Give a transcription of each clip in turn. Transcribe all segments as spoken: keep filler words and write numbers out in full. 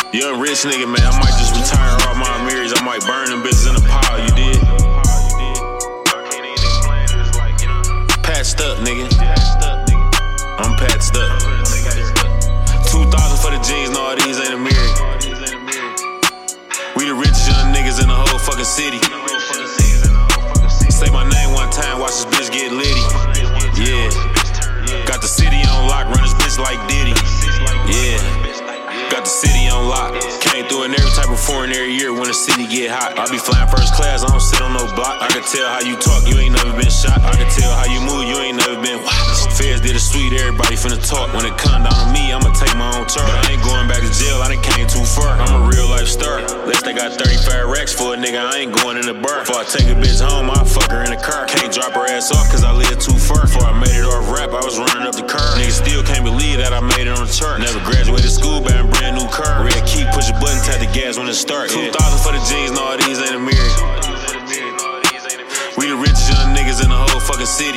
Young rich nigga, man, I might just retire all my Amiris. I might burn them bitches in a pile, you did? Patched up, nigga. I'm patched up. Two thousand for the jeans, no, these ain't Amiri. We the richest young niggas in the whole fucking city. Say my name one time, watch this bitch get litty. Yeah. Got the city on lock, run this bitch like Diddy. Yeah. Got the city on lock. Came through in every type of foreign every year when the city get hot. I be flying first class, I don't sit on no block. I can tell how you talk, you ain't never been shot. I can tell how you move, you ain't never been watched. Feds did a sweet, everybody finna talk. When it come down to me, I'ma take my own turn. I ain't going back to jail, I done came too far. I'm a real life star. Unless they got thirty-five racks for a nigga, I ain't going in the bar. Before I take a bitch home, I fuck her in the car. Can't drop her ass off cause I live too far. Before I made it off rap, I was running up the car. Niggas still can't believe that I made it on the chart. Never graduated school, buying brand new car. Red key, push a button, tap the gas when it start. Two thousand for the jeans, no, these ain't Amiri. We the richest young niggas in the whole fucking city.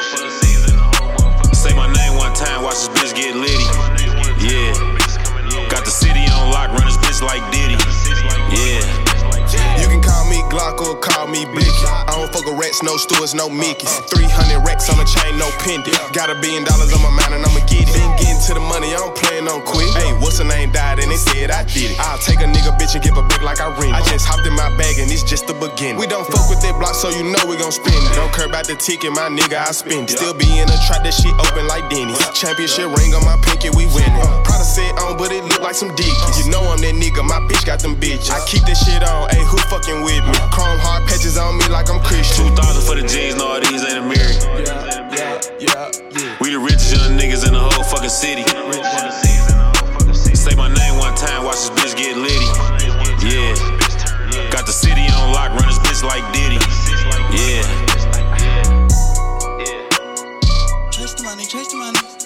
Say my name one time, watch this bitch get litty. Yeah. Got the city on lock, run this bitch like Diddy. Yeah. You can call me Glock or call me Blicky. I don't fuck with rats, no stewards, no Mickeys. three hundred racks on the chain, no pendant. Got a billion dollars on my mind and I'ma get it. Been getting to the money, I don't plan on quit. Hey, what's her name died and they said I did it. I'll take a nigga bitch and give a brick like I rent. I just hopped in my bag and it's just the beginning. We don't fuck with that block so you know we gon' spend it. Don't care about the ticket, my nigga, I spend it. Still be in a trap, that shit open like Denny's. Championship ring on my pinky, we winning. Prada set on, but it look like some dickies. You know I'm that nigga, my bitch got them bitches. I keep that shit on, ayy, who fucking with me? Chrome hard patches on me like I'm Christian. Two thousand for the jeans, no, these ain't Amiri. Yeah, yeah, yeah, yeah. We the richest young niggas in the whole fucking city. Say my name one time, watch this bitch get litty. Yeah. Got the city on lock, run this bitch like Diddy. Yeah. Chase the money, chase the money.